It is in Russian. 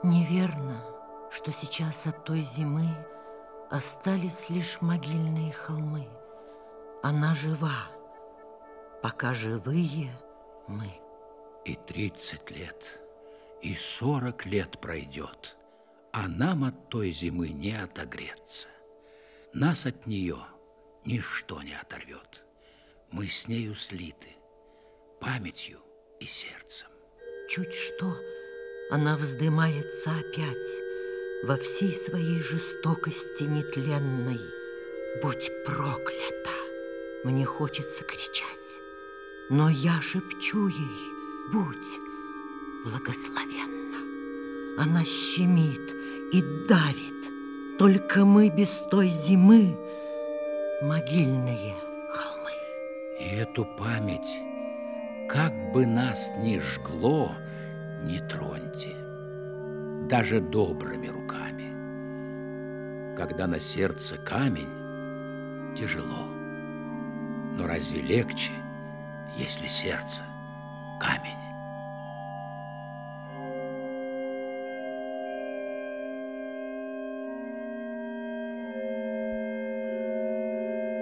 Неверно, что сейчас от той зимы остались лишь могильные холмы. Она жива, пока живые мы. И 30 лет, и 40 лет пройдет, а нам от той зимы не отогреться. Нас от нее ничто не оторвет. Мы с нею слиты, памятью и сердцем. Чуть что, она вздымается опять во всей своей жестокости нетленной. Будь проклята! Мне хочется кричать, но я шепчу ей: будь благословенна. Она щемит и давит, только мы без той зимы могильные холмы. И эту память, как бы нас ни жгло, не троньте, даже добрыми руками. Когда на сердце камень, тяжело, но разве легче, если сердце